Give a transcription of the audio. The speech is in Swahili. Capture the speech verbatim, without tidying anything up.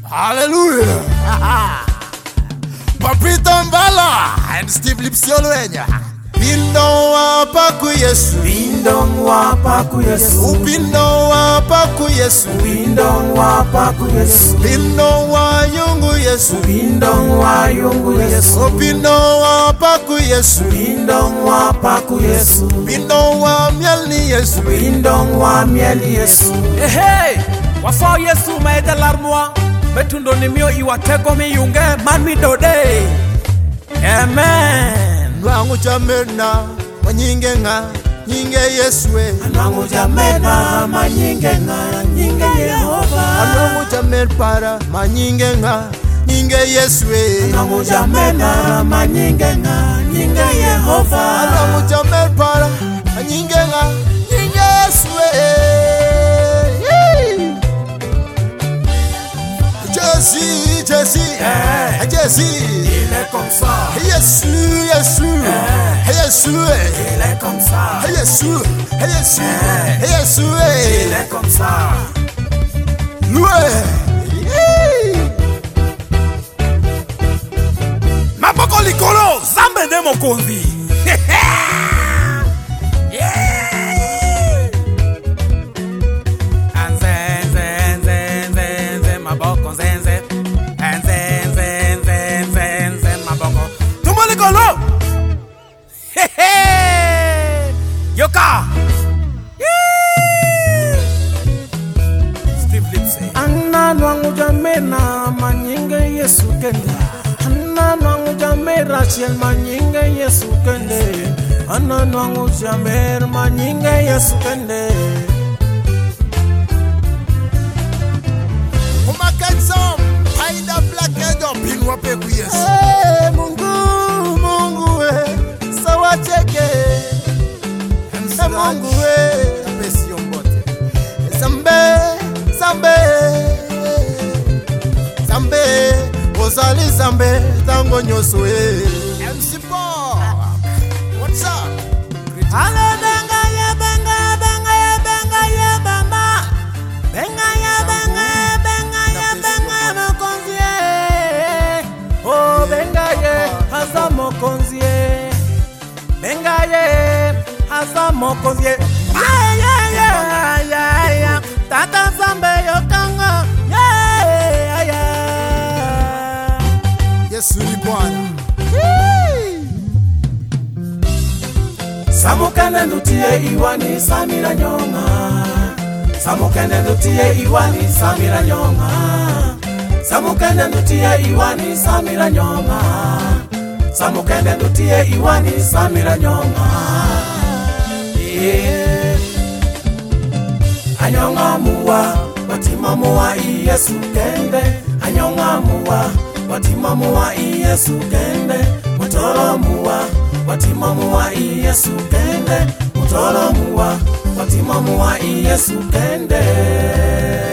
Hallelujah. Papito Mbala and Steve Lipsiolwenya. Pindo wapa ku Yesu, Pindo wapa ku Yesu, Pindo wapa ku Yesu, Pindo wapa ku Yesu, Pindo wa yungu Yesu, Pindo wa yungu Yesu, Pindo wapa ku Yesu, Pindo wapa ku Yesu, Pindo wa mieli Yesu, Pindo wa mieli Yesu. Hey, hey, wafao Yesu maeda larmwa, betundo ni mio iwatego mi yunge man mi dode. Amen. Nwangu jamena manyinge nga nyinge Yesu we. Nwangu jamena manyinge nga nyinge Yehova. Nwangu jamena para manyinge nga nyinge Yesu we. Nwangu jamena manyinge nga nyinge Yehova. Nwangu jamena para manyinge nga nyinge Yesu we. Jésus, Jésus, hey. Jésus, Il est comme ça. Jésus, Jésus, hey. Jésus, il est comme ça. Jésus, Jésus, hey. Jésus, il est comme ça. Loué. Maboko likolo, zambe de mokonzi. Yoka Steve Lipsy Anna nwangu jamena manyinge Yesu kende. Anna nwangu jamera Rachel manyinge Yesu kende. Anna nwangu jamera manyinge Yesu kende. Umakenzom haida black up in wapeku Yesu. Hey, Mungu Mungu we sawa cheke. Mungu we apesi yombote. Zambe Zambe Zambe Ozali Zambe tango nyoso we. M C Bob, what's up? Ale benga ya benga benga ya benga ya bamba. Benga ya benga ya benga ya benga ya mokonzie. Oh benga ye haza mokonzie. Benga ye haza mokonzie. Yeah yeah yeah yeah yeah. Tata Zambe yokanga. Yeah yeah. Yesu ni Bwana. Samukene ndutie iwani samira nyonga. Samukene ndutie iwani samira nyonga. Samukene ndutie iwani samira nyonga. Samukene ndutie iwani samira nyonga. Yeah. Anyonga muwa watima muwa Yesu kende. Anyonga muwa watima muwa Yesu kende. Mutoro muwa watima muwa Yesu kende. Mutoro muwa watima muwa Yesu kende.